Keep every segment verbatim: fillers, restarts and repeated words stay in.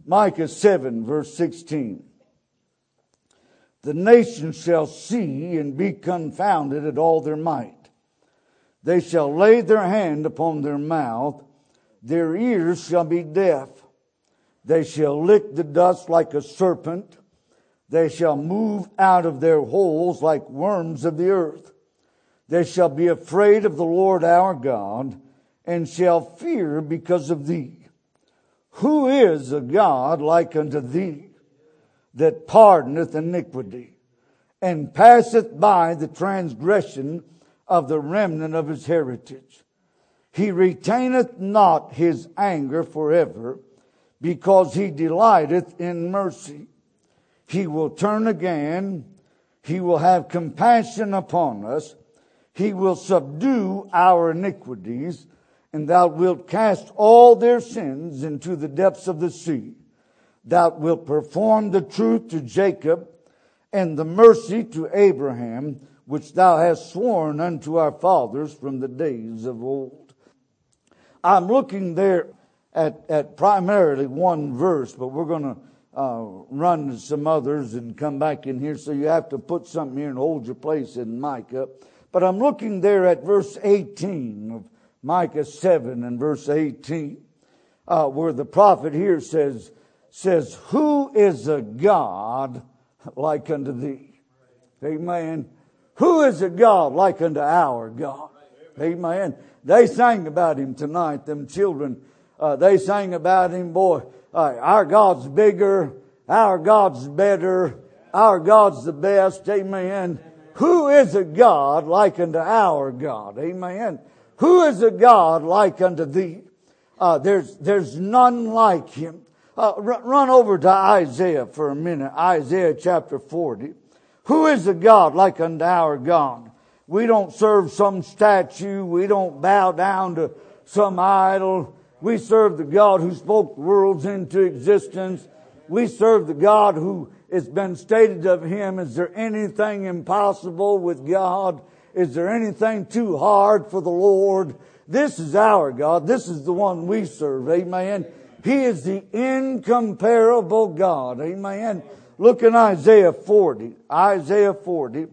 Micah seven, verse sixteen. The nations shall see and be confounded at all their might. They shall lay their hand upon their mouth. Their ears shall be deaf. They shall lick the dust like a serpent. They shall move out of their holes like worms of the earth. They shall be afraid of the Lord our God, and shall fear because of thee. Who is a God like unto thee, that pardoneth iniquity, and passeth by the transgression of the remnant of his heritage? He retaineth not his anger forever, because he delighteth in mercy. He will turn again. He will have compassion upon us. He will subdue our iniquities, and thou wilt cast all their sins into the depths of the sea. Thou wilt perform the truth to Jacob, and the mercy to Abraham, which thou hast sworn unto our fathers from the days of old. I'm looking there at, at primarily one verse, but we're going to uh, run to some others and come back in here. So you have to put something here and hold your place in Micah. But I'm looking there at verse eighteen of Micah seven and verse eighteen, uh, where the prophet here says, says, who is a God like unto thee? Amen. Who is a God like unto our God? Amen. They sang about him tonight, them children. Uh, they sang about him, boy. Uh, our God's bigger. Our God's better. Our God's the best. Amen. Who is a God like unto our God? Amen. Who is a God like unto thee? Uh, there's, there's none like him. Uh, run, run over to Isaiah for a minute. Isaiah chapter forty. Who is a God like unto our God? We don't serve some statue. We don't bow down to some idol. We serve the God who spoke worlds into existence. We serve the God who it's been stated of him, is there anything impossible with God? Is there anything too hard for the Lord? This is our God. This is the one we serve. Amen. He is the incomparable God. Amen. Look in Isaiah forty. Isaiah forty.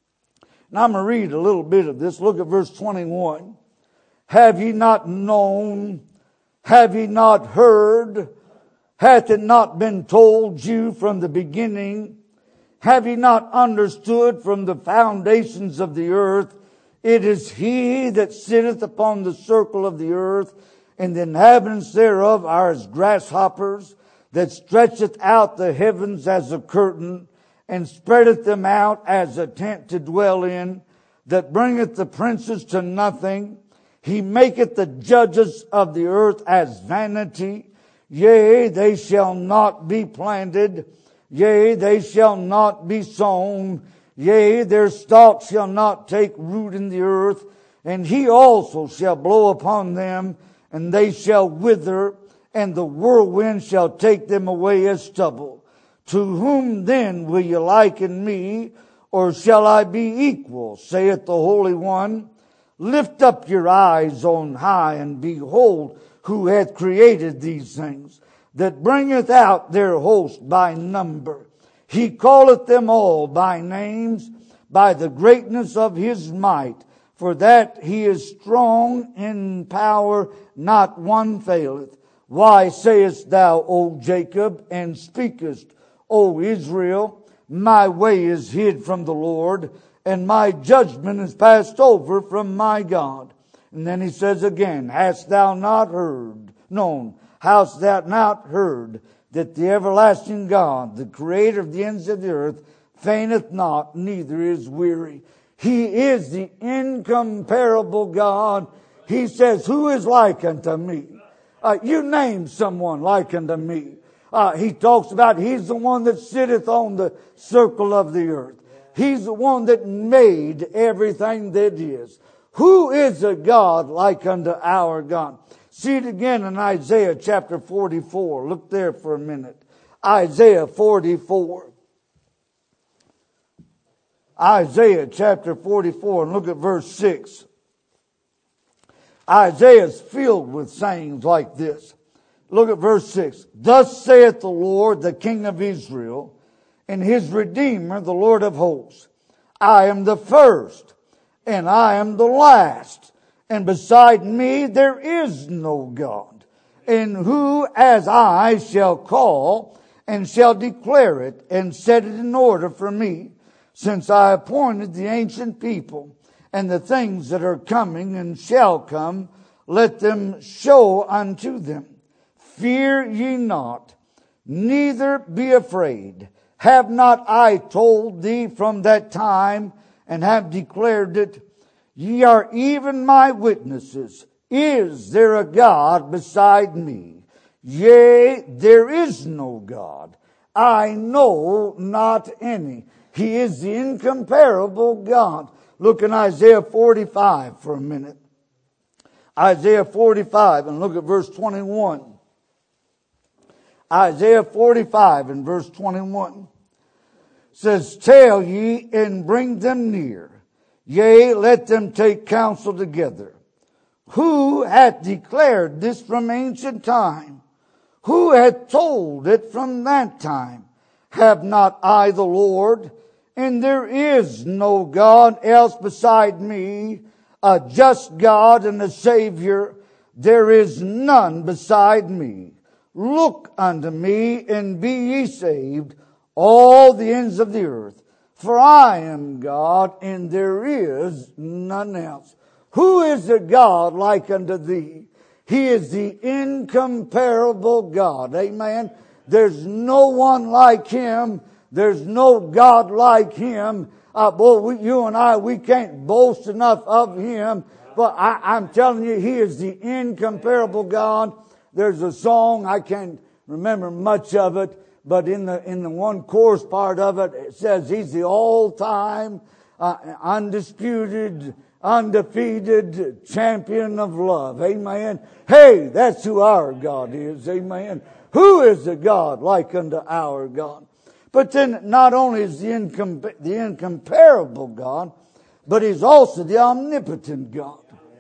Now I'm going to read a little bit of this. Look at verse twenty-one. Have ye not known? Have ye not heard? Hath it not been told you from the beginning? Have ye not understood from the foundations of the earth? It is he that sitteth upon the circle of the earth, and the inhabitants thereof are as grasshoppers, that stretcheth out the heavens as a curtain, and spreadeth them out as a tent to dwell in, that bringeth the princes to nothing. He maketh the judges of the earth as vanity. Yea, they shall not be planted. Yea, they shall not be sown. Yea, their stalk shall not take root in the earth. And he also shall blow upon them, and they shall wither, and the whirlwind shall take them away as stubble. To whom then will ye liken me, or shall I be equal, saith the Holy One? Lift up your eyes on high, and behold, who hath created these things, that bringeth out their host by number. He calleth them all by names, by the greatness of his might, for that he is strong in power, not one faileth. Why sayest thou, O Jacob, and speakest, O Israel, my way is hid from the Lord, and my judgment is passed over from my God. And then he says again, hast thou not heard, known, hast thou not heard, that the everlasting God, the creator of the ends of the earth, fainteth not, neither is weary. He is the incomparable God. He says, who is like unto me? Uh, you name someone like unto me. Uh, he talks about he's the one that sitteth on the circle of the earth. He's the one that made everything that is. Who is a God like unto our God? See it again in Isaiah chapter forty-four. Look there for a minute. Isaiah forty-four. Isaiah chapter forty-four, and look at verse six. Isaiah is filled with sayings like this. Look at verse six. Thus saith the Lord, the King of Israel, and his Redeemer, the Lord of hosts. I am the first, and I am the last, and beside me there is no God. And who as I shall call, and shall declare it, and set it in order for me, since I appointed the ancient people, and the things that are coming and shall come, let them show unto them. Fear ye not, neither be afraid. Have not I told thee from that time, and have declared it? Ye are even my witnesses. Is there a God beside me? Yea, there is no God. I know not any. He is the incomparable God. Look in Isaiah forty-five for a minute. Isaiah forty-five, and look at verse twenty-one. Isaiah forty-five and verse twenty-one says, Tell ye and bring them near. Yea, let them take counsel together. Who hath declared this from ancient time? Who hath told it from that time? Have not I the Lord? And there is no God else beside me, a just God and a Savior. There is none beside me. Look unto me and be ye saved, all the ends of the earth. For I am God, and there is none else. Who is a God like unto thee? He is the incomparable God. Amen. There's no one like Him. There's no God like Him. Uh, boy, we, you and I, we can't boast enough of Him. But I, I'm telling you, He is the incomparable God. There's a song, I can't remember much of it, but in the in the one chorus part of it, it says He's the all-time, uh, undisputed, undefeated champion of love. Amen. Hey, that's who our God is. Amen. Who is a God like unto our God? But then not only is the, incom- the incomparable God, but He's also the omnipotent God.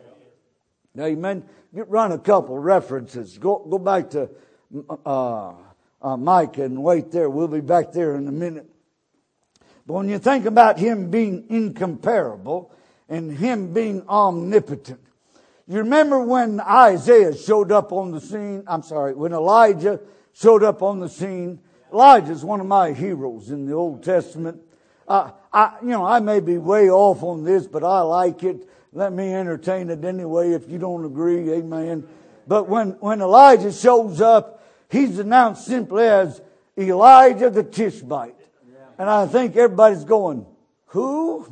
Amen. You run a couple references. Go go back to uh, uh, Micah and wait there. We'll be back there in a minute. But when you think about Him being incomparable and Him being omnipotent, you remember when Isaiah showed up on the scene? I'm sorry, when Elijah showed up on the scene. Elijah is one of my heroes in the Old Testament. Uh, I, you know, I may be way off on this, but I like it. Let me entertain it anyway if you don't agree. Amen. But when, when Elijah shows up, he's announced simply as Elijah the Tishbite. And I think everybody's going, who?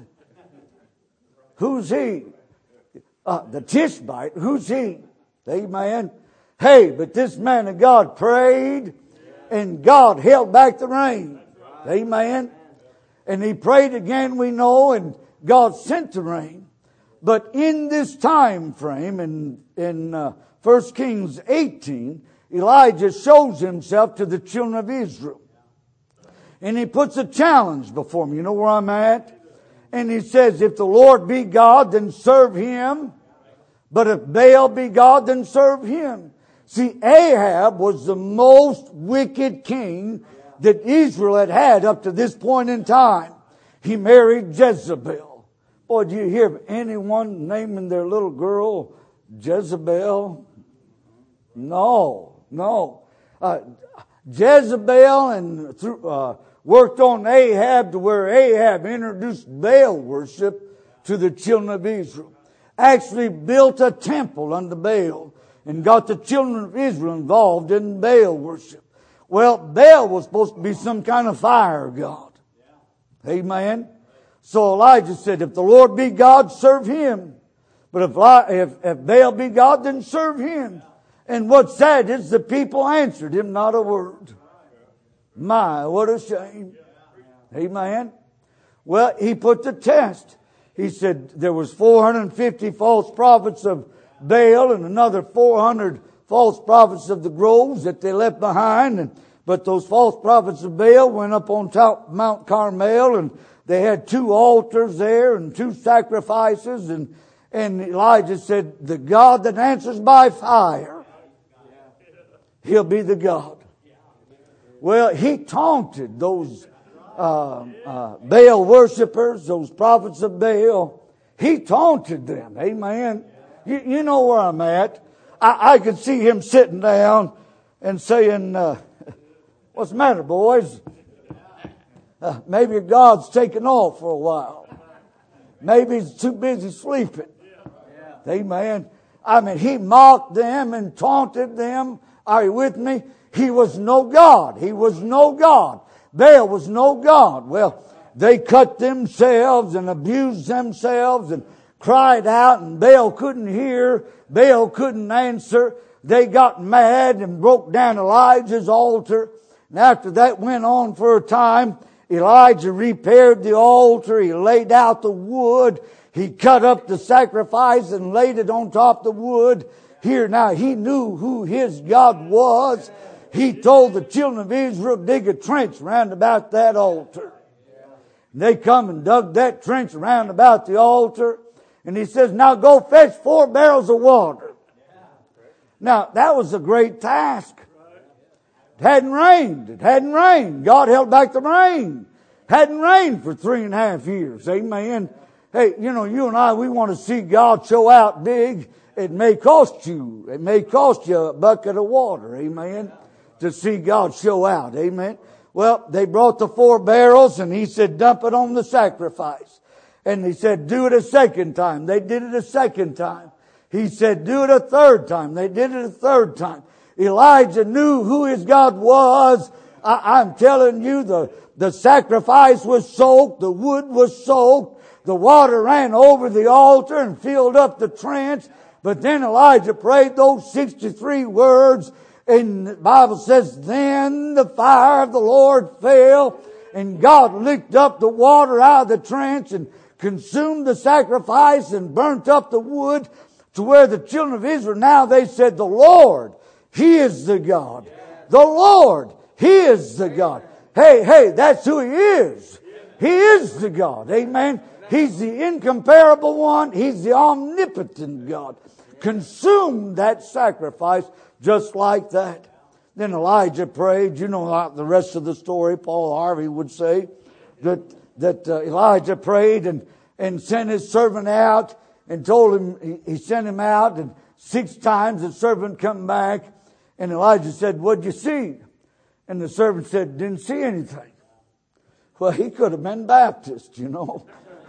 Who's he? Uh, the Tishbite? Who's he? Amen. Hey, but this man of God prayed and God held back the rain. Amen. And he prayed again, we know, and God sent the rain. But in this time frame, in, in uh, First Kings eighteen, Elijah shows himself to the children of Israel. And he puts a challenge before them. You know where I'm at? And he says, if the Lord be God, then serve Him. But if Baal be God, then serve him. See, Ahab was the most wicked king that Israel had had up to this point in time. He married Jezebel. Boy, do you hear anyone naming their little girl Jezebel? No, no. Uh, Jezebel and through, uh, worked on Ahab to where Ahab introduced Baal worship to the children of Israel. Actually built a temple unto Baal and got the children of Israel involved in Baal worship. Well, Baal was supposed to be some kind of fire god. Amen. So Elijah said, if the Lord be God, serve Him. But if, if, if Baal be God, then serve him. And what's sad is the people answered him not a word. My, what a shame. Amen. Well, he put the test. He said there was four hundred fifty false prophets of Baal and another four hundred false prophets of the groves that they left behind. And, but those false prophets of Baal went up on top of Mount Carmel, and they had two altars there and two sacrifices. And, and Elijah said, the God that answers by fire. He'll be the God. Well, he taunted those uh, uh, Baal worshipers, those prophets of Baal. He taunted them. Amen. You, you know where I'm at. I, I could see him sitting down and saying, uh, what's the matter, boys? Uh, maybe God's taken off for a while. Maybe he's too busy sleeping. Amen. I mean, he mocked them and taunted them. Are you with me? He was no God. He was no God. Baal was no God. Well, they cut themselves and abused themselves and cried out, and Baal couldn't hear. Baal couldn't answer. They got mad and broke down Elijah's altar. And after that went on for a time, Elijah repaired the altar. He laid out the wood. He cut up the sacrifice and laid it on top of the wood. Here now, he knew who his God was. He told the children of Israel, dig a trench round about that altar. And they come and dug that trench round about the altar. And he says, now go fetch four barrels of water. Now, that was a great task. It hadn't rained. It hadn't rained. God held back the rain. It hadn't rained for three and a half years. Amen. Hey, you know, you and I, we want to see God show out big. It may cost you. It may cost you a bucket of water. Amen. To see God show out. Amen. Well, they brought the four barrels and he said, dump it on the sacrifice. And he said, do it a second time. They did it a second time. He said, do it a third time. They did it a third time. Elijah knew who his God was. I, I'm telling you, the, the sacrifice was soaked. The wood was soaked. The water ran over the altar and filled up the trench. But then Elijah prayed those sixty-three words. And the Bible says, then the fire of the Lord fell. And God licked up the water out of the trench and consumed the sacrifice and burnt up the wood, to where the children of Israel, now they said, the Lord, He is the God. The Lord, He is the God. Hey, hey, that's who He is. He is the God. Amen. He's the incomparable one. He's the omnipotent God. Consumed that sacrifice just like that. Then Elijah prayed. You know the rest of the story. Paul Harvey would say that that uh, Elijah prayed and, and sent his servant out and told him, he, he sent him out, and six times the servant come back. And Elijah said, what'd you see? And the servant said, didn't see anything. Well, he could have been Baptist, you know.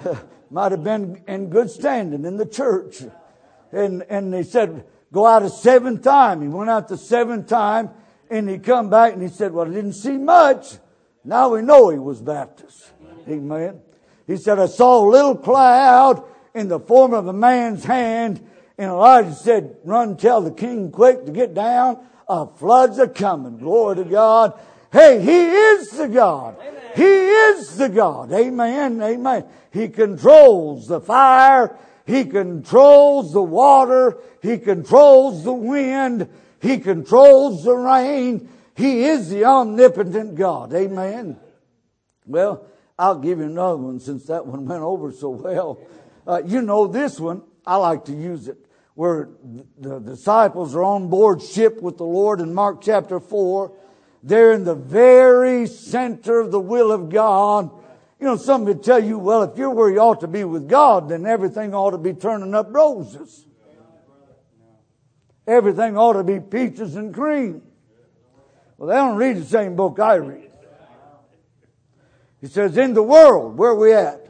Might have been in good standing in the church. And and they said, go out a seventh time. He went out the seventh time, and he come back and he said, well, I didn't see much. Now we know he was Baptist. Amen. He said, I saw a little cloud in the form of a man's hand. And Elijah said, run, tell the king quick to get down. A flood's a coming. Glory to God. Hey, He is the God. Amen. He is the God. Amen. Amen. He controls the fire. He controls the water. He controls the wind. He controls the rain. He is the omnipotent God. Amen. Well, I'll give you another one since that one went over so well. Uh, you know this one. I like to use it. Where the disciples are on board ship with the Lord in Mark chapter four. They're in the very center of the will of God. You know, some would tell you, well, if you're where you ought to be with God, then everything ought to be turning up roses. Everything ought to be peaches and cream. Well, they don't read the same book I read. He says, in the world, where are we at?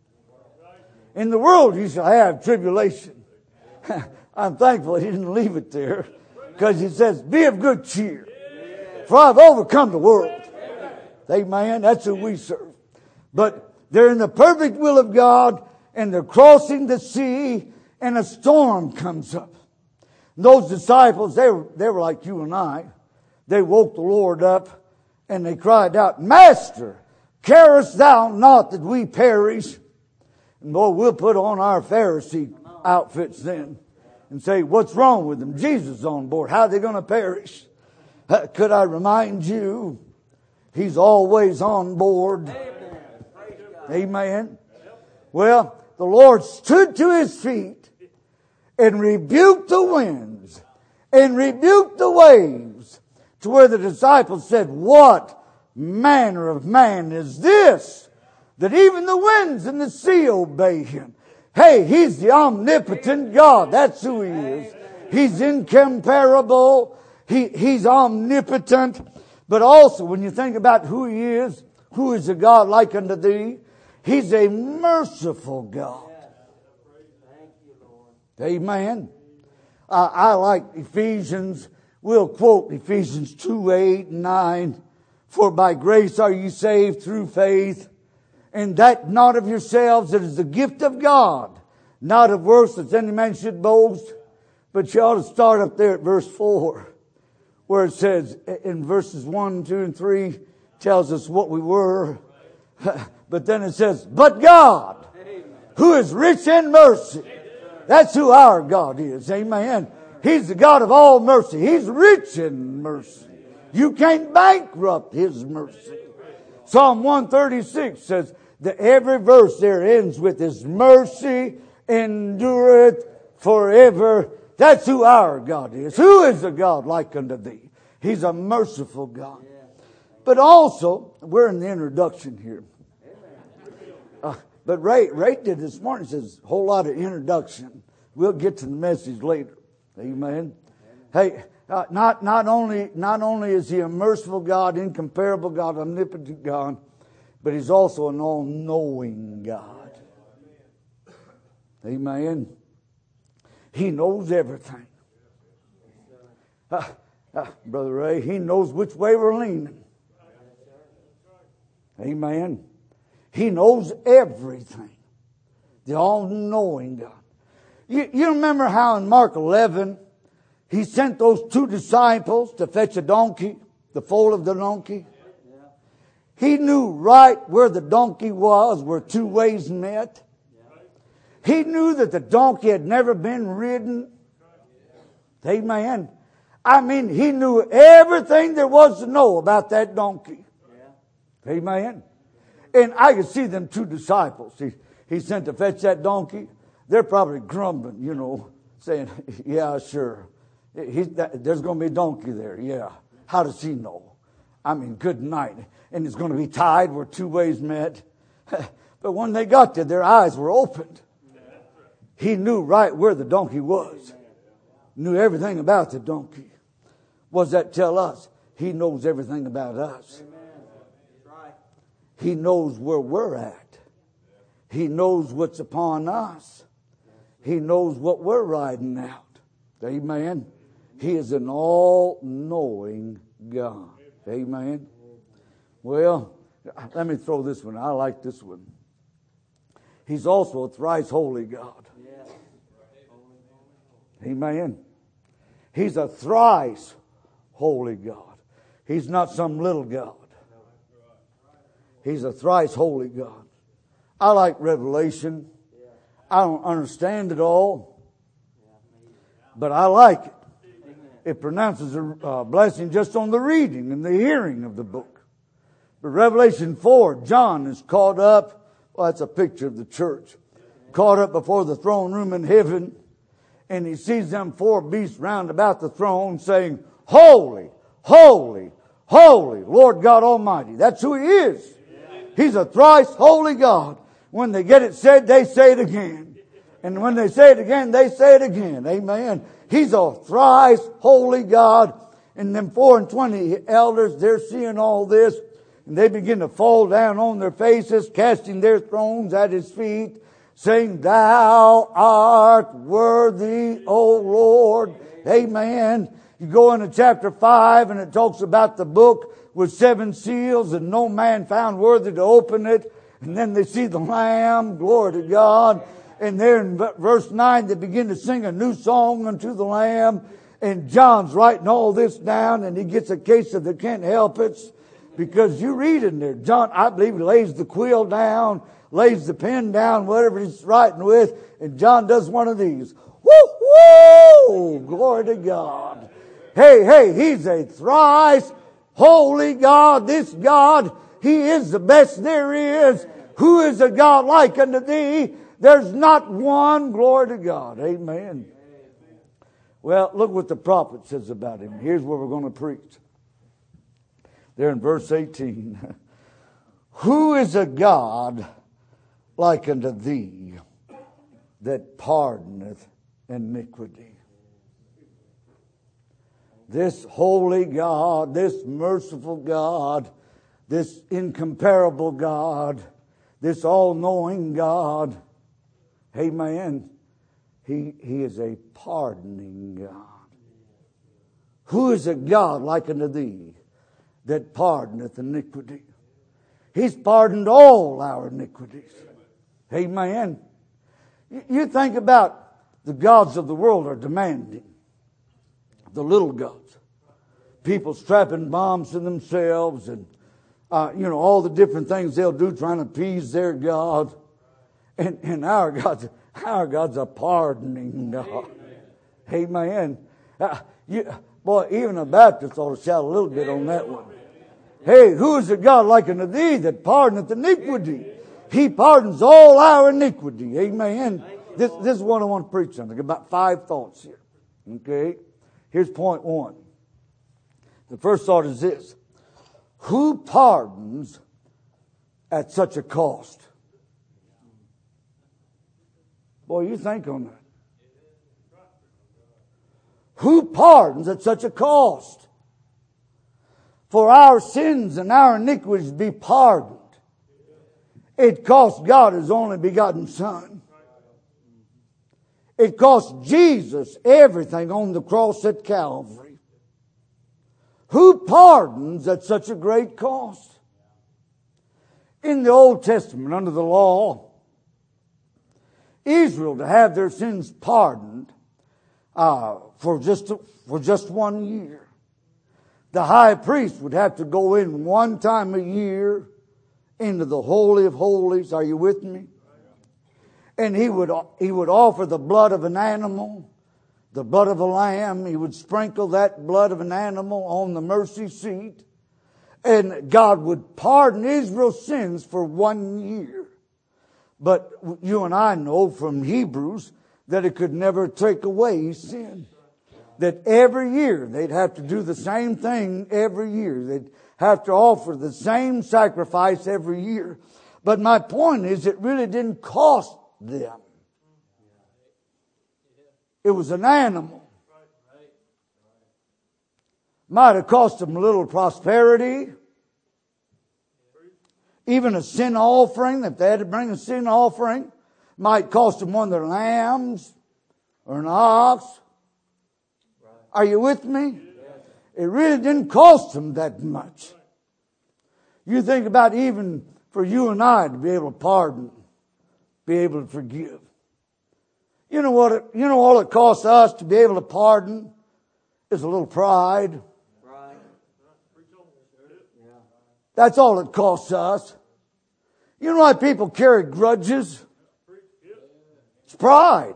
In the world you shall have tribulation. I'm thankful he didn't leave it there, because he says, be of good cheer, for I've overcome the world. Amen. That's who we serve. But they're in the perfect will of God, and they're crossing the sea, and a storm comes up. And those disciples, they were, they were like you and I. They woke the Lord up, and they cried out, Master, carest thou not that we perish? And boy, we'll put on our Pharisee outfits then and say, what's wrong with them? Jesus is on board. How are they going to perish? Uh, could I remind you, He's always on board. Amen. Amen. Well, the Lord stood to His feet and rebuked the winds and rebuked the waves to where the disciples said, what manner of man is this, that even the winds and the sea obey him? Hey, he's the omnipotent God. That's who he is. He's incomparable. He, he's omnipotent. But also, when you think about who he is, who is a God like unto thee? He's a merciful God. Amen. Uh, I like Ephesians. We'll quote Ephesians two, eight, and nine. For by grace are you saved through faith, and that not of yourselves, it is the gift of God, not of works that any man should boast. But you ought to start up there at verse four, where it says in verses one, two, and three, tells us what we were. But then it says, but God, who is rich in mercy. That's who our God is. Amen. He's the God of all mercy. He's rich in mercy. You can't bankrupt His mercy. Psalm one thirty-six says that every verse there ends with His mercy endureth forever. That's who our God is. Who is a God like unto thee? He's a merciful God. But also, we're in the introduction here. Uh, but Ray, Ray did this morning, says a whole lot of introduction. We'll get to the message later. Amen. Hey, uh, not, not only, not only is He a merciful God, incomparable God, omnipotent God, but He's also an all-knowing God. Amen. He knows everything. Uh, uh, Brother Ray, He knows which way we're leaning. Amen. He knows everything. The all-knowing God. You, you remember how in Mark eleven, He sent those two disciples to fetch a donkey, the foal of the donkey? He knew right where the donkey was, where two ways met. He knew that the donkey had never been ridden. Amen. I mean, He knew everything there was to know about that donkey. Amen. And I could see them two disciples. He, he sent to fetch that donkey. They're probably grumbling, you know, saying, yeah, sure. He, that, there's going to be a donkey there. Yeah. How does he know? I mean, good night. And it's going to be tied where two ways met. But when they got there, their eyes were opened. He knew right where the donkey was. Knew everything about the donkey. What does that tell us? He knows everything about us. He knows where we're at. He knows what's upon us. He knows what we're riding out. Amen. He is an all-knowing God. Amen. Well, let me throw this one. I like this one. He's also a thrice holy God. Amen. He's a thrice holy God. He's not some little God. He's a thrice holy God. I like Revelation. I don't understand it all, but I like it. It pronounces a uh, blessing just on the reading and the hearing of the book. But Revelation four, John is caught up. Well, that's a picture of the church. Caught up before the throne room in heaven. And he sees them four beasts round about the throne saying, holy, holy, holy, Lord God Almighty. That's who He is. He's a thrice holy God. When they get it said, they say it again. And when they say it again, they say it again. Amen. He's a thrice holy God. And them four and twenty elders, they're seeing all this. And they begin to fall down on their faces, casting their thrones at His feet, saying, Thou art worthy, O Lord. Amen. You go into chapter five and it talks about the book with seven seals and no man found worthy to open it. And then they see the Lamb. Glory to God. And there in verse nine, they begin to sing a new song unto the Lamb. And John's writing all this down and he gets a case of the can't help it. Because you read in there, John, I believe, he lays the quill down, lays the pen down, whatever he's writing with. And John does one of these. Woo, woo! Glory to God. Hey, hey, He's a thrice holy God. This God, He is the best there is. Who is a God like unto thee? There's not one. Glory to God. Amen. Well, look what the prophet says about Him. Here's where we're going to preach. there in verse eighteen. Who is a God like unto thee, that pardoneth iniquity? This holy God, this merciful God, this incomparable God, this all-knowing God, amen, he, he is a pardoning God. Who is a God like unto thee, that pardoneth iniquity? He's pardoned all our iniquities. Amen. You think about the gods of the world are demanding. The little gods. People strapping bombs to themselves and, uh, you know, all the different things they'll do trying to appease their God. And, and our God's, our God's a pardoning God. Amen. Uh, you, boy, even a Baptist ought to shout a little bit on that one. Hey, who is a God like unto thee, that pardoneth iniquity? He pardons all our iniquity. Amen. This, this is what I want to preach on. I've got about five thoughts here. Okay. Here's point one. The first thought is this. Who pardons at such a cost? Boy, you think on that. Who pardons at such a cost? For our sins and our iniquities to be pardoned, it cost God His only begotten Son. It cost Jesus everything on the cross at Calvary. Who pardons at such a great cost? In the Old Testament, under the law, Israel, to have their sins pardoned uh, for just for just one year, the high priest would have to go in one time a year into the Holy of Holies. Are you with me? And he would, he would offer the blood of an animal, the blood of a lamb. He would sprinkle that blood of an animal on the mercy seat. And God would pardon Israel's sins for one year. But you and I know from Hebrews that it could never take away sin. That every year they'd have to do the same thing every year. They'd have to offer the same sacrifice every year. But my point is, it really didn't cost them. It was an animal. Might have cost them a little prosperity. Even a sin offering, if they had to bring a sin offering, might cost them one of their lambs or an ox. Are you with me? It really didn't cost them that much. You think about even for you and I to be able to pardon, be able to forgive. You know what? It, you know all it costs us to be able to pardon is a little pride. That's all it costs us. You know why people carry grudges? It's pride.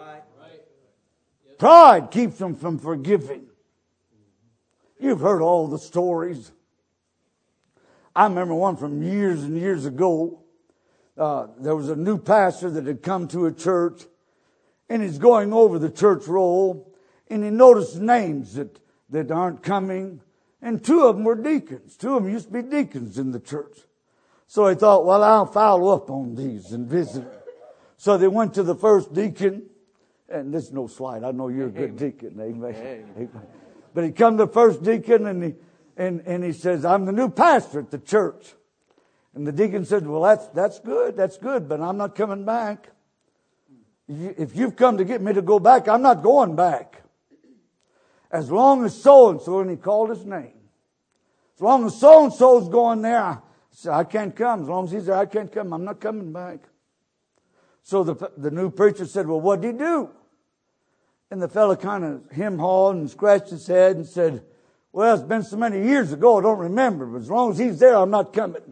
Pride keeps them from forgiving. You've heard all the stories. I remember one from years and years ago. Uh, there was a new pastor that had come to a church, and he's going over the church roll, and he noticed names that, that aren't coming, and two of them were deacons. Two of them used to be deacons in the church. So he thought, well, I'll follow up on these and visit. So they went to the first deacon. And this is no slight. I know you're a good deacon. Amen. Amen. But he come to the first deacon and he, and, and he says, I'm the new pastor at the church. And the deacon said, well, that's, that's good. That's good. But I'm not coming back. If you've come to get me to go back, I'm not going back. As long as so-and-so, and he called his name. As long as so-and-so's going there, I said, I can't come. As long as he's there, I can't come. I'm not coming back. So the, the new preacher said, well, what'd he do? And the fellow kind of hem-hawed and scratched his head and said, well, it's been so many years ago, I don't remember. But as long as he's there, I'm not coming.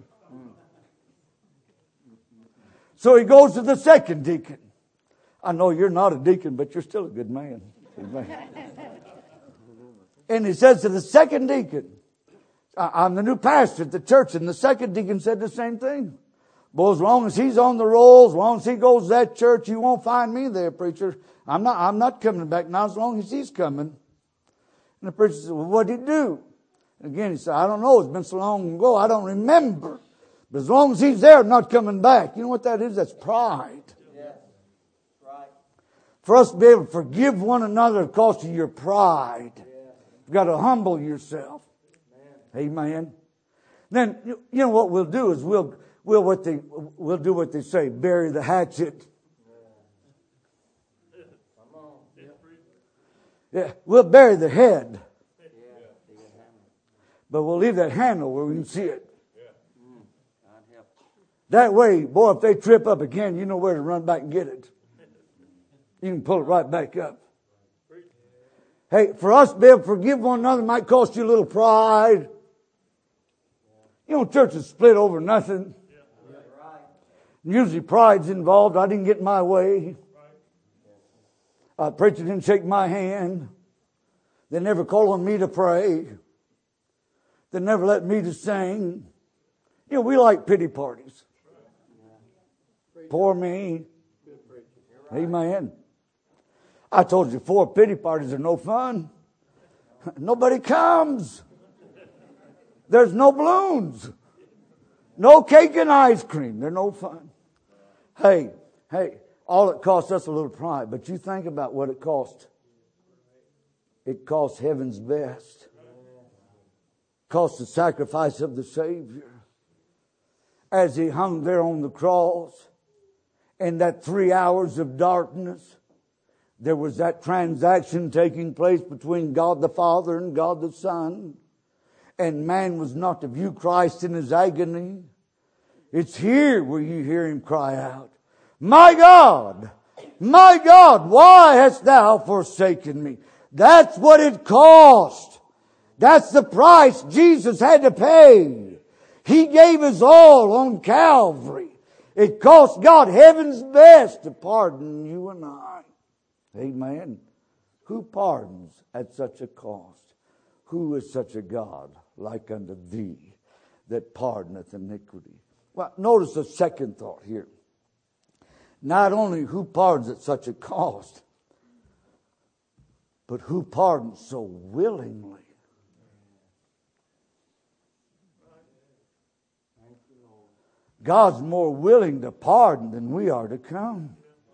So he goes to the second deacon. I know you're not a deacon, but you're still a good man. And he says to the second deacon, I'm the new pastor at the church. And the second deacon said the same thing. Boy, as long as he's on the roll, as long as he goes to that church, you won't find me there, preacher. I'm not, I'm not coming back now as long as he's coming. And the preacher said, well, what did he do? Again, he said, I don't know. It's been so long ago. I don't remember. But as long as he's there, I'm not coming back. You know what that is? That's pride. Yes. Right. For us to be able to forgive one another, it costs you your pride. Yeah. You've got to humble yourself. Amen. Amen. Then, you know what we'll do is we'll, we'll, what they, we'll do what they say, bury the hatchet. Yeah, we'll bury the head. But we'll leave that handle where we can see it. That way, boy, if they trip up again, you know where to run back and get it. You can pull it right back up. Hey, for us to be able to forgive one another might cost you a little pride. You know, churches split over nothing. Usually pride's involved. I didn't get my way. Uh, preacher didn't shake my hand. They never called on me to pray. They never let me to sing. You know, we like pity parties. Poor me. Amen. I told you before, pity parties are no fun. Nobody comes. There's no balloons. No cake and ice cream. They're no fun. Hey, hey. All it costs us a little pride, but you think about what it cost. It cost heaven's best. It cost the sacrifice of the Savior. As He hung there on the cross, in that three hours of darkness, there was that transaction taking place between God the Father and God the Son. And man was not to view Christ in His agony. It's here where you hear Him cry out, my God, my God, why hast thou forsaken me? That's what it cost. That's the price Jesus had to pay. He gave His all on Calvary. It cost God heaven's best to pardon you and I. Amen. Who pardons at such a cost? Who is such a God like unto thee that pardoneth iniquity? Well, notice the second thought here. Not only who pardons at such a cost, but who pardons so willingly. God's more willing to pardon than we are to come.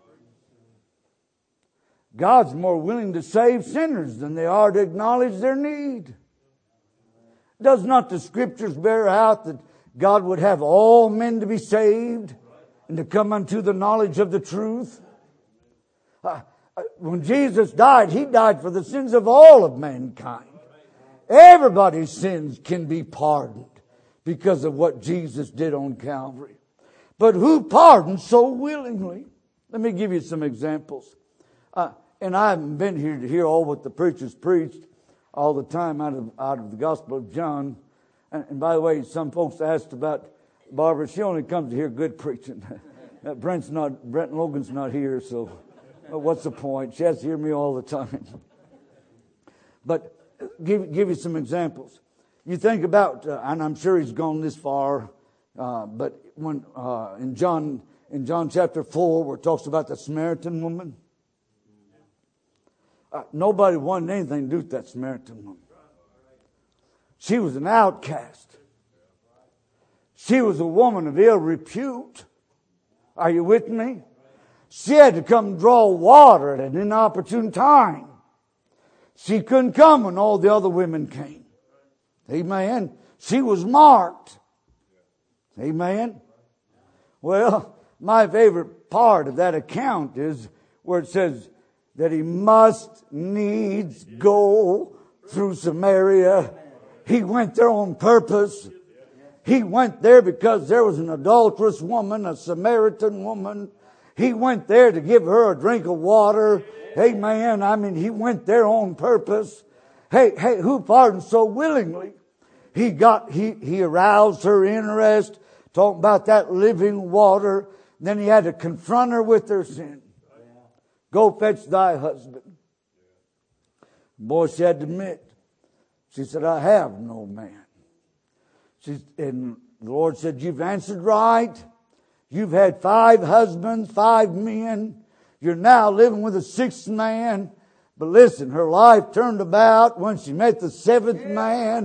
God's more willing to save sinners than they are to acknowledge their need. Does not the Scriptures bear out that God would have all men to be saved and to come unto the knowledge of the truth? Uh, when Jesus died, He died for the sins of all of mankind. Everybody's sins can be pardoned because of what Jesus did on Calvary. But who pardons so willingly? Let me give you some examples. Uh, and I haven't been here to hear all what the preachers preached all the time out of out of the Gospel of John. And, and by the way, some folks asked about Barbara. She only comes to hear good preaching. Brent's not, Brent Logan's not here, so what's the point? She has to hear me all the time. But give give you some examples. You think about, uh, and I'm sure he's gone this far, uh, but when uh, in John in John chapter four, where it talks about the Samaritan woman, uh, nobody wanted anything to do with that Samaritan woman. She was an outcast. She was a woman of ill repute. Are you with me? She had to come draw water at an inopportune time. She couldn't come when all the other women came. Amen. She was marked. Amen. Well, my favorite part of that account is where it says that He must needs go through Samaria. He went there on purpose. He went there because there was an adulterous woman, a Samaritan woman. He went there to give her a drink of water. Amen. I mean, He went there on purpose. Hey, hey, who pardoned so willingly? He got, he, he aroused her interest, talking about that living water. Then He had to confront her with her sin. Go fetch thy husband. Boy, she had to admit. She said, I have no man. She, and the Lord said, you've answered right. You've had five husbands, five men. You're now living with a sixth man. But listen, her life turned about when she met the seventh man.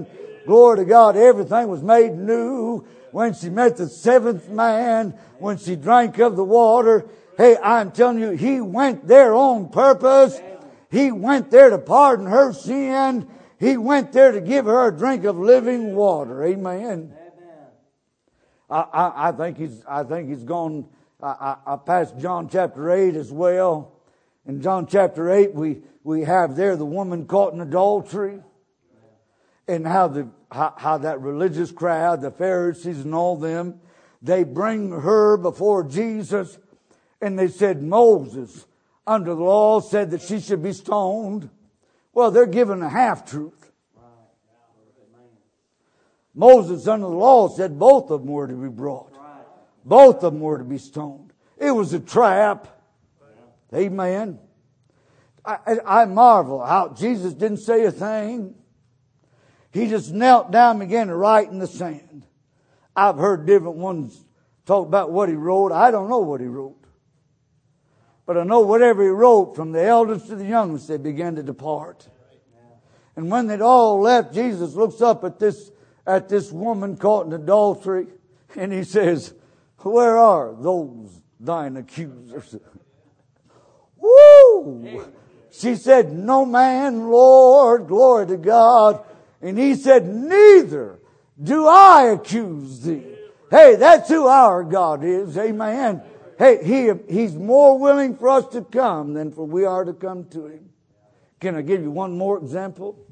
Glory to God. Everything was made new. When she met the seventh man, when she drank of the water. Hey, I'm telling you, He went there on purpose. He went there to pardon her sin. He went there to give her a drink of living water. Amen. I, I, I think he's. I think he's gone. I, I, I passed John chapter eight as well. In John chapter eight, we we have there the woman caught in adultery, and how the how, how that religious crowd, the Pharisees and all them, they bring her before Jesus, and they said Moses under the law said that she should be stoned. Well, they're given a half truth. Moses under the law said both of them were to be brought. Both of them were to be stoned. It was a trap. Amen. I, I, I marvel how Jesus didn't say a thing. He just knelt down and began to write in the sand. I've heard different ones talk about what he wrote. I don't know what he wrote. But I know whatever he wrote, from the eldest to the youngest, they began to depart. And when they'd all left, Jesus looks up at this at this woman caught in adultery, and he says, where are those thine accusers? Woo! She said, no man, Lord, glory to God. And he said, neither do I accuse thee. Hey, that's who our God is. Amen. Hey, he, he's more willing for us to come than for we are to come to him. Can I give you one more example?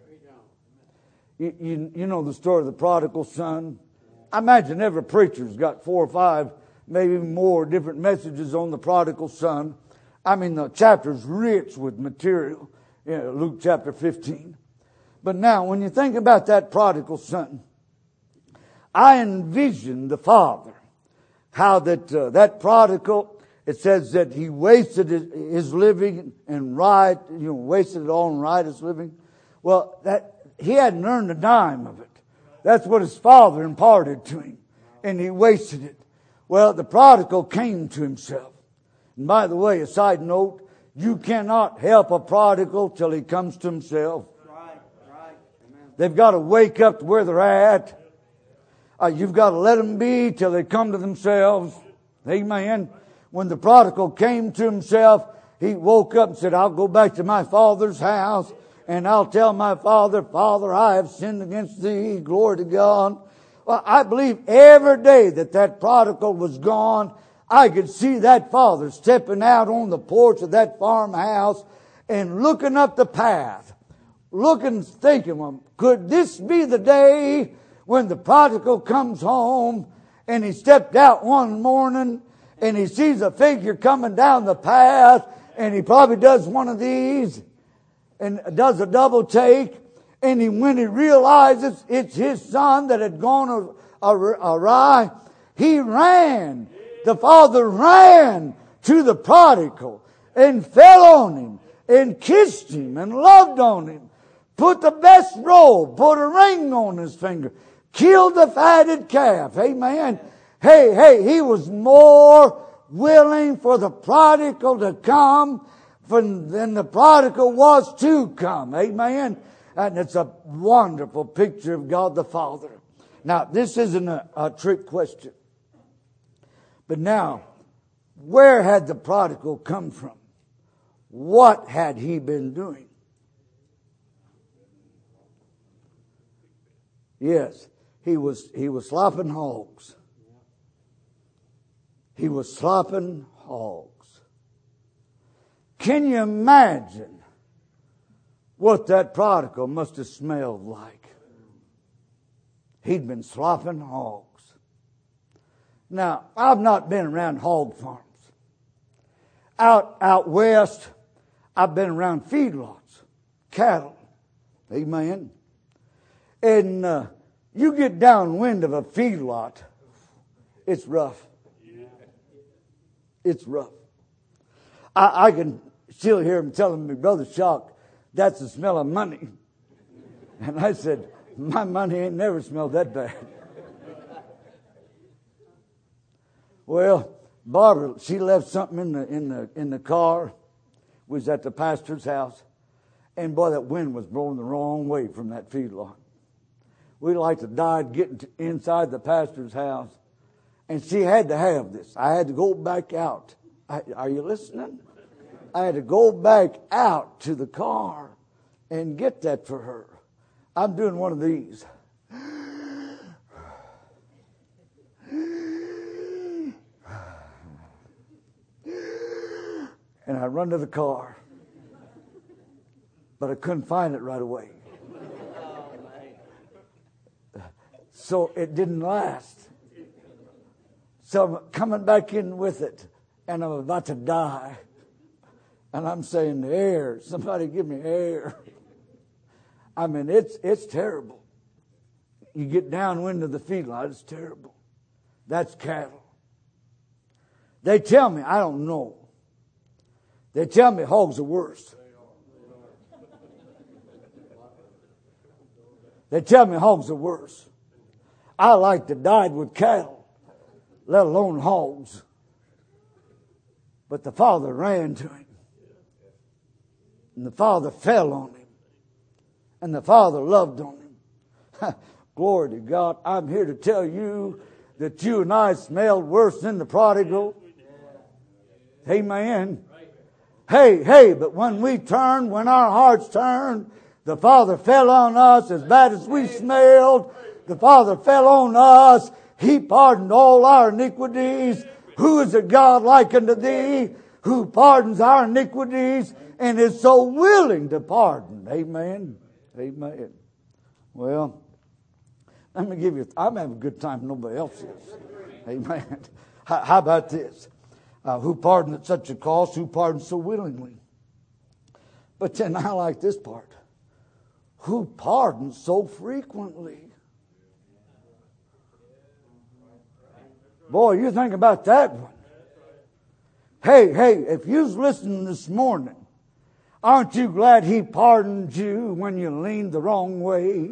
You, you, you know the story of the prodigal son. I imagine every preacher's got four or five, maybe more different messages on the prodigal son. I mean, the chapter's rich with material. You know, Luke chapter fifteen. But now, when you think about that prodigal son, I envision the father. How that uh, that prodigal, it says that he wasted his, his living and right, you know, wasted it all in riotous living. Well, that he hadn't earned a dime of it. That's what his father imparted to him, and he wasted it. Well, the prodigal came to himself. And by the way, a side note, you cannot help a prodigal till he comes to himself. Right, right. Amen. They've got to wake up to where they're at. Uh, you've got to let them be till they come to themselves. Amen. When the prodigal came to himself, he woke up and said, I'll go back to my father's house and I'll tell my father, Father, I have sinned against thee. Glory to God. Well, I believe every day that that prodigal was gone, I could see that father stepping out on the porch of that farmhouse and looking up the path, looking, thinking, well, could this be the day when the prodigal comes home? And he stepped out one morning and he sees a figure coming down the path, and he probably does one of these and does a double take. And he, when he realizes it's his son that had gone awry, he ran. The father ran to the prodigal and fell on him and kissed him and loved on him, put the best robe, put a ring on his finger, killed the fatted calf. Amen. Hey, hey, he was more willing for the prodigal to come than the prodigal was to come. Amen. And it's a wonderful picture of God the Father. Now, this isn't a, a trick question. But now, where had the prodigal come from? What had he been doing? Yes, he was he was slopping hogs. He was slopping hogs. Can you imagine what that prodigal must have smelled like? He'd been slopping hogs. Now, I've not been around hog farms. Out out west, I've been around feedlots, cattle. Amen. And uh, you get downwind of a feedlot, it's rough. It's rough. I, I can still hear him telling me, Brother Shock, that's the smell of money. And I said, my money ain't never smelled that bad. Well, Barbara, she left something in the in the in the car. We was at the pastor's house, and boy, that wind was blowing the wrong way from that feedlot. we like to die getting to inside the pastor's house. And she had to have this. I had to go back out. I, are you listening? I had to go back out to the car and get that for her. I'm doing one of these. And I run to the car. But I couldn't find it right away. So it didn't last. So I'm coming back in with it. And I'm about to die. And I'm saying, air. Somebody give me air. I mean, it's it's terrible. You get downwind of the feedlot, it's terrible. That's cattle. They tell me, I don't know. They tell me hogs are worse. They tell me hogs are worse. I like to die with cattle, let alone hogs. But the father ran to him. And the father fell on him. And the father loved on him. Glory to God. I'm here to tell you that you and I smelled worse than the prodigal. Amen. Hey, hey, but when we turned, when our hearts turned, the Father fell on us as bad as we smelled. The Father fell on us. He pardoned all our iniquities. Who is a God like unto thee, who pardons our iniquities and is so willing to pardon? Amen. Amen. Well, let me give you, I'm having a good time, nobody else is. Amen. How, how about this? Uh, who pardoned at such a cost, who pardoned so willingly. But then I like this part. Who pardons so frequently. Boy, you think about that one. Hey, hey, if you was listening this morning, aren't you glad he pardoned you when you leaned the wrong way?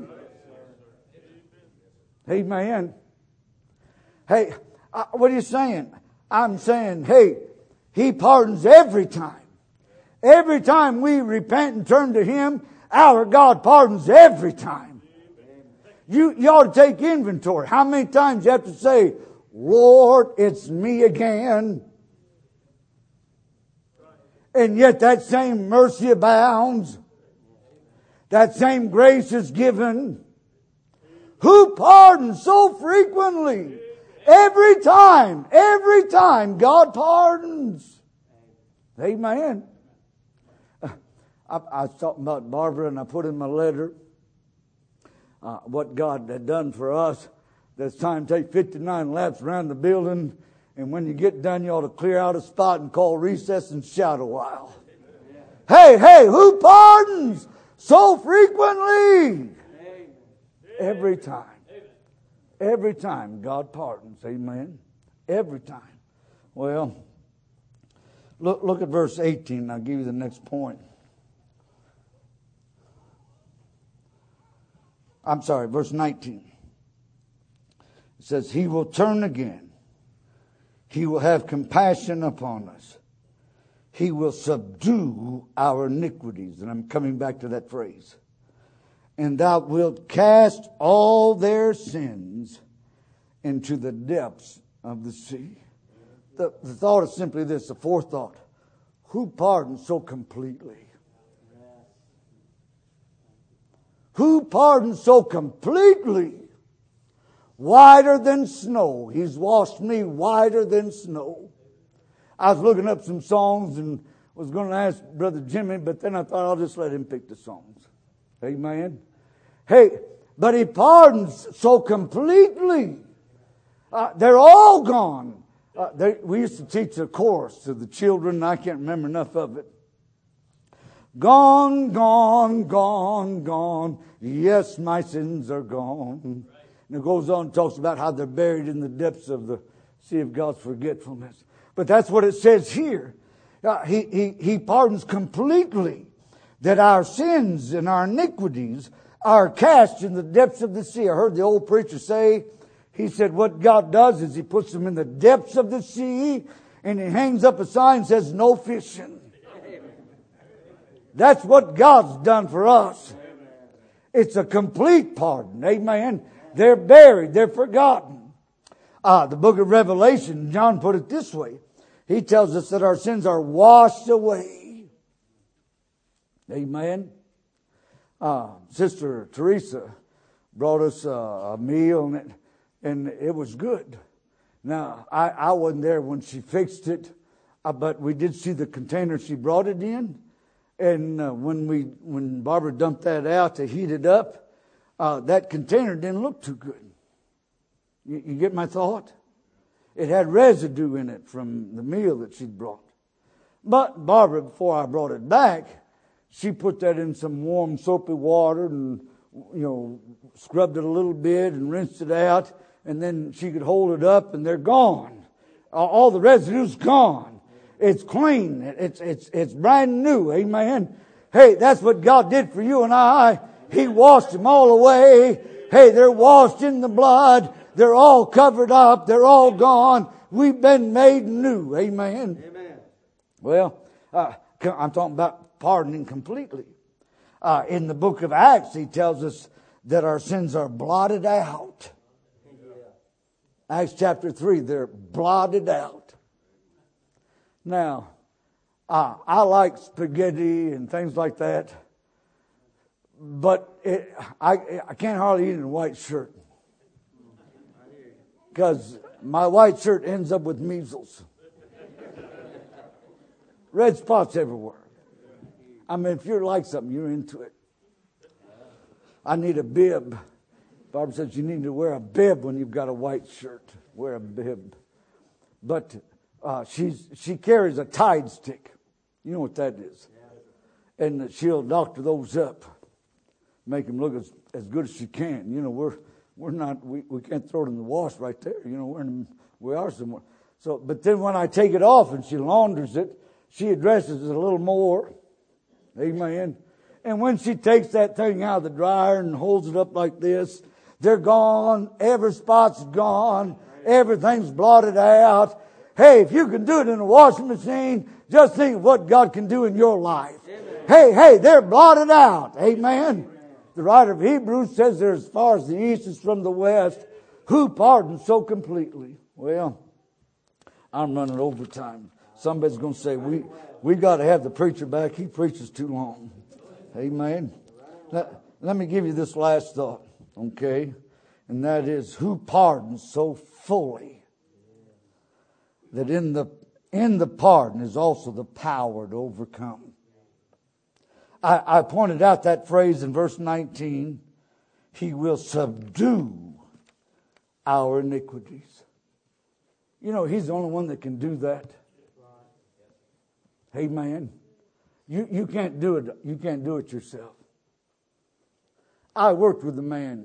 Amen. Hey, uh, what are you saying? I'm saying, hey, he pardons every time. Every time we repent and turn to him, our God pardons every time. You, you ought to take inventory. How many times you have to say, Lord, it's me again. And yet that same mercy abounds. That same grace is given. Who pardons so frequently? Every time, every time God pardons. Amen. I, I was talking about Barbara, and I put in my letter uh, what God had done for us. This time take fifty-nine laps around the building, and when you get done, you ought to clear out a spot and call recess and shout a while. Hey, hey, who pardons so frequently? Every time. Every time God pardons. Amen. Every time. Well, look, look at verse eighteen. I'll give you the next point. I'm sorry, verse nineteen. It says, he will turn again. He will have compassion upon us. He will subdue our iniquities. And I'm coming back to that phrase. And thou wilt cast all their sins into the depths of the sea. The, the thought is simply this, the fourth thought. Who pardons so completely? Who pardons so completely? Whiter than snow. He's washed me whiter than snow. I was looking up some songs and was going to ask Brother Jimmy, but then I thought I'll just let him pick the songs. Amen. Hey, but he pardons so completely. Uh, they're all gone. Uh, they, we used to teach a chorus to the children, and I can't remember enough of it. Gone, gone, gone, gone. Yes, my sins are gone. And it goes on and talks about how they're buried in the depths of the sea of God's forgetfulness. But that's what it says here. Uh, he, he, he pardons completely, that our sins and our iniquities are cast in the depths of the sea. I heard the old preacher say, he said what God does is he puts them in the depths of the sea and he hangs up a sign that says no fishing. That's what God's done for us. It's a complete pardon. Amen. They're buried. They're forgotten. Ah, the book of Revelation, John put it this way. He tells us that our sins are washed away. Amen. Uh, Sister Teresa brought us uh, a meal, and it, and it was good. Now, I, I wasn't there when she fixed it, uh, but we did see the container she brought it in. And uh, when we when Barbara dumped that out to heat it up, uh, that container didn't look too good. You, you get my thought? It had residue in it from the meal that she'd brought. But Barbara, before I brought it back, she put that in some warm soapy water and, you know, scrubbed it a little bit and rinsed it out. And then she could hold it up and they're gone. All the residue's gone. It's clean. It's, it's, it's brand new. Amen. Hey, that's what God did for you and I. He washed them all away. Hey, they're washed in the blood. They're all covered up. They're all gone. We've been made new. Amen. Amen. Well, uh, I'm talking about pardoning completely. Uh, in the book of Acts, he tells us that our sins are blotted out. Acts chapter three, they're blotted out. Now, uh, I like spaghetti and things like that, but it, I, I can't hardly eat in a white shirt because my white shirt ends up with measles. Red spots everywhere. I mean, if you're like something, you're into it. I need a bib. Barbara says you need to wear a bib when you've got a white shirt. Wear a bib. But uh, she's she carries a Tide stick. You know what that is. And she'll doctor those up. Make them look as, as good as she can. You know, we're we're not, we, we can't throw it in the wash right there. You know, we're in, we are somewhere. So, but then when I take it off and she launders it, she addresses it a little more. Amen. And when she takes that thing out of the dryer and holds it up like this, they're gone. Every spot's gone. Everything's blotted out. Hey, if you can do it in a washing machine, just think of what God can do in your life. Amen. Hey, hey, they're blotted out. Amen. Amen. The writer of Hebrews says they're as far as the east is from the west. Who pardons so completely? Well, I'm running overtime. Somebody's going to say, we we got to have the preacher back. He preaches too long. Amen. Let, let me give you this last thought, okay? And that is, who pardons so fully that in the in the pardon is also the power to overcome. I, I pointed out that phrase in verse nineteen. He will subdue our iniquities. You know, he's the only one that can do that. Amen. You you can't do it. You can't do it yourself. I worked with a man.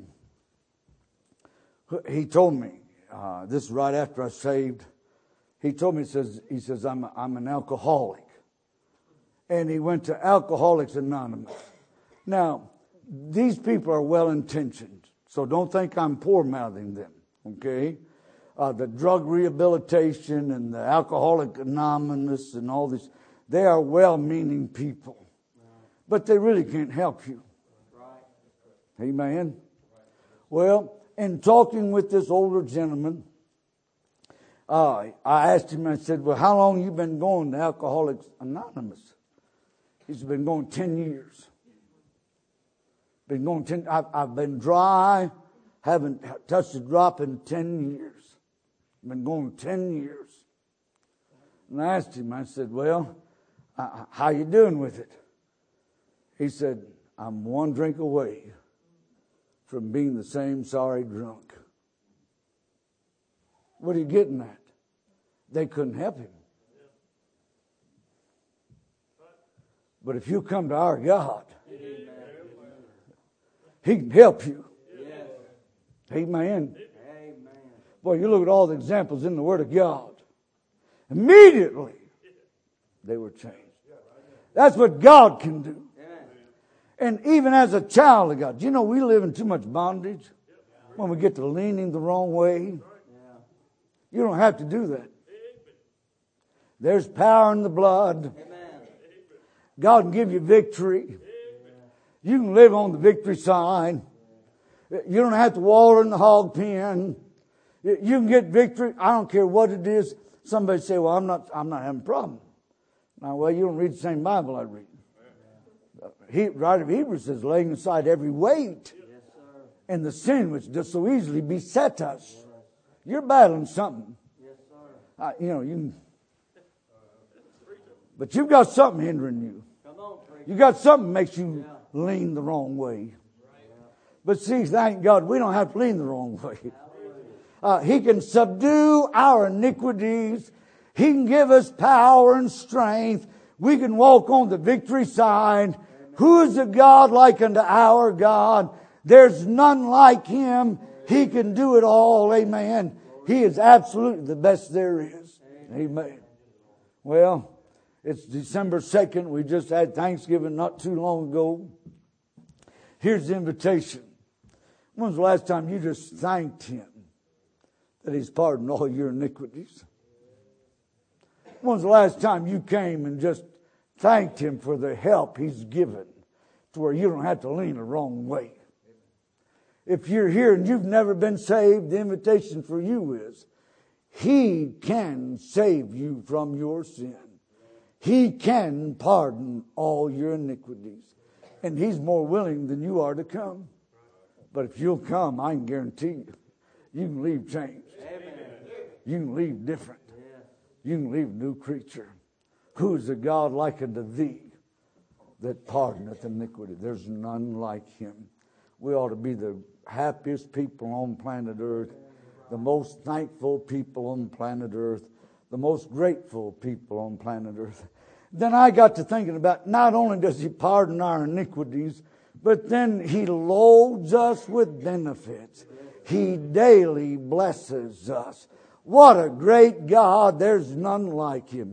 He told me uh, this is right after I saved. He told me he says he says I'm a, I'm an alcoholic, and he went to Alcoholics Anonymous. Now, these people are well intentioned, so don't think I'm poor mouthing them. Okay, uh, the drug rehabilitation and the Alcoholic Anonymous and all this. They are well-meaning people, but they really can't help you. Amen. Well, in talking with this older gentleman, uh, I asked him, I said, well, how long you been going to Alcoholics Anonymous? He's been going ten years. Been going ten, I've, I've been dry, haven't touched a drop in ten years. Been going ten years. And I asked him, I said, well, uh, how you doing with it? He said, I'm one drink away from being the same sorry drunk. What are you getting at? They couldn't help him. But if you come to our God, He can help you. Amen. Boy, you look at all the examples in the Word of God. Immediately, they were changed. That's what God can do. And even as a child of God, you know, we live in too much bondage when we get to leaning the wrong way. You don't have to do that. There's power in the blood. God can give you victory. You can live on the victory sign. You don't have to waller in the hog pen. You can get victory. I don't care what it is. Somebody say, well, I'm not, I'm not having a problem. Now, well, you don't read the same Bible I read. He, writer of Hebrews says, laying aside every weight and the sin which does so easily beset us. You're battling something. Uh, you know, you. But you've got something hindering you. You got something that makes you lean the wrong way. But see, thank God, we don't have to lean the wrong way. Uh, he can subdue our iniquities. He can give us power and strength. We can walk on the victory side. Who is a God like unto our God? There's none like Him. He can do it all. Amen. He is absolutely the best there is. Amen. Well, it's December second. We just had Thanksgiving not too long ago. Here's the invitation. When's the last time you just thanked Him that He's pardoned all your iniquities? When's the last time you came and just thanked Him for the help He's given to where you don't have to lean the wrong way? If you're here and you've never been saved, the invitation for you is He can save you from your sin. He can pardon all your iniquities. And He's more willing than you are to come. But if you'll come, I can guarantee you, you can leave changed. Amen. You can leave different. You can leave a new creature. Who is a God like unto thee that pardoneth iniquity? There's none like Him. We ought to be the happiest people on planet Earth, the most thankful people on planet Earth, the most grateful people on planet Earth. Then I got to thinking about, not only does He pardon our iniquities, but then He loads us with benefits. He daily blesses us. What a great God. There's none like Him.